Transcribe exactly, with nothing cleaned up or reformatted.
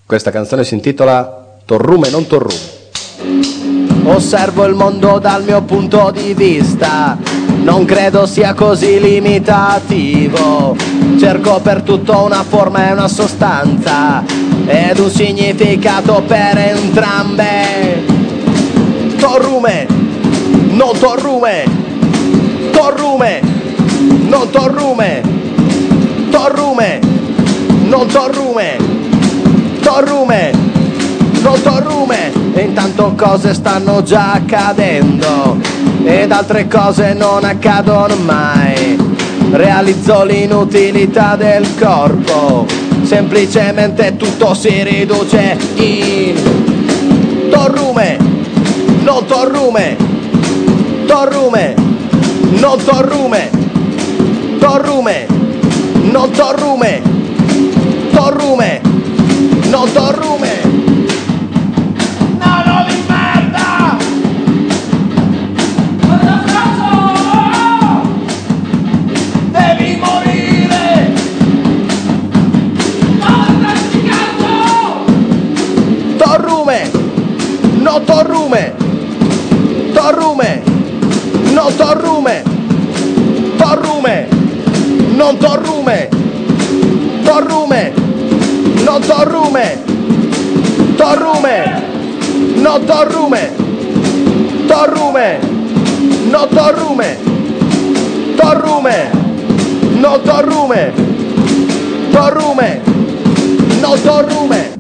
Questa canzone si intitola Torrume non torrume. Osservo il mondo dal mio punto di vista, non credo sia così limitativo. Cerco per tutto una forma e una sostanza ed un significato per entrambe. Torrume, non torrume. Torrume, non torrume. Torrume, non torrume. Torrume, non torrume. E intanto cose stanno già accadendo ed altre cose non accadono mai. Realizzo l'inutilità del corpo, semplicemente tutto si riduce in torrume, non torrume. Torrume, non torrume. Torrume, non torrume. Torrume, non torrume. Nano di merda! Devi morire! Torrume, non torrume. Torrume, non torrume. Torrume, non torrume. Torrume, non torrume. Torrume, non torrume. Torrume, non torrume. Torrume, non torrume. Torrume, non torrume.